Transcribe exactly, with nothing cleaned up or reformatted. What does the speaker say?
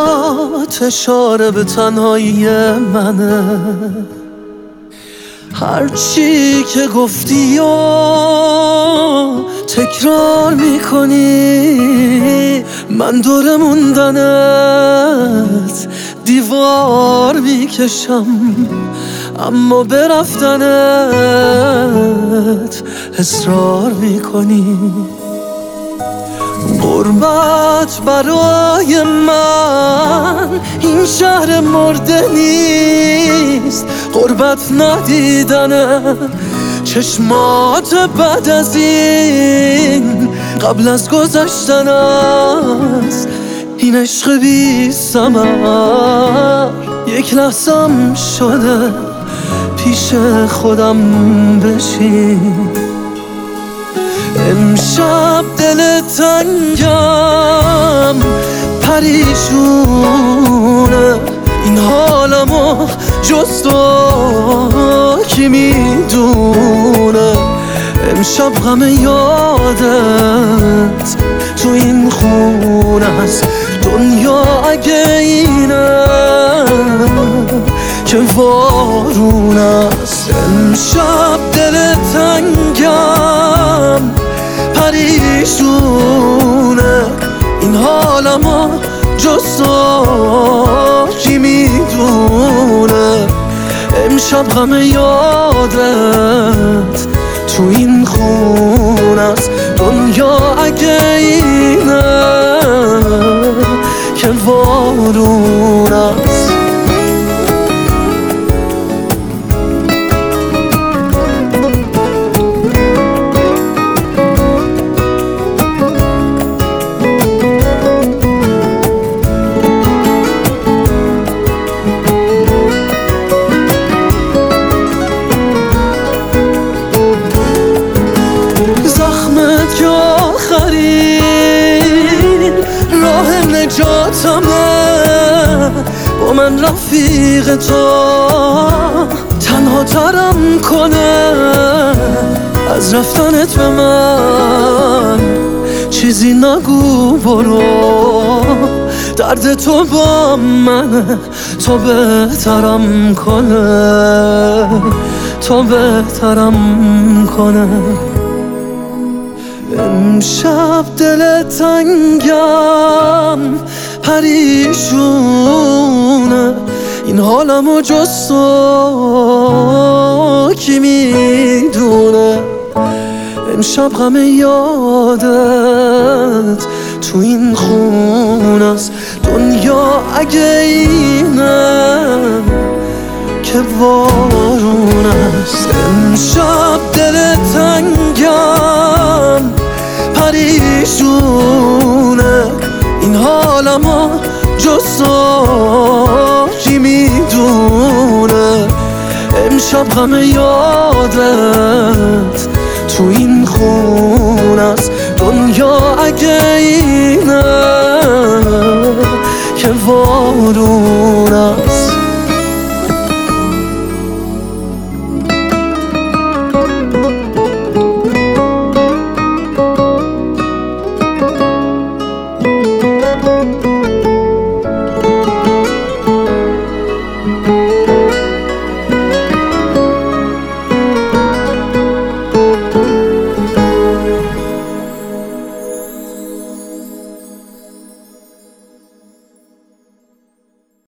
چشات اشاره به تنهایی منه، هرچی که گفتی و تکرار میکنی، من دور موندنت دیوار میکشم، اما به رفتنت اصرار میکنی. غربت برای من این شهر مرده نیست، غربت ندیدنه چشمات بعد از این، قبل از گذشتن است این عشق بی ثمر. یک لحظم شده پیش خودم بشین، امشب دل تنگم پریشونه، این حالمو جز تو کی میدونه. امشب غم یادت تو این خونه است، دنیا اگه اینه که وارون است. امشب دل تنگم پریشونه، این حالمو جز تو کی میدونه. امشب غم یادت تو این خونه است، دنیا اگه اینه که وارون است. راه نجاتمه با من رفیق تو، تنها ترم کنه از رفتنت به من. چیزی نگو برو، درد تو با منه، تو بهترم کنه، تو بهترم کنه. امشب دل تنگم پریشونه، این حالمو جز تو کی میدونه. امشب غم یادت تو این خونه است، دنیا اگه اینه که وارون است. امشب دل تنگم پریشونه، این حالمو جز تو کی میدونه. امشب غم یادت تو این خونه است، دنیا اگه اینه که وارون است.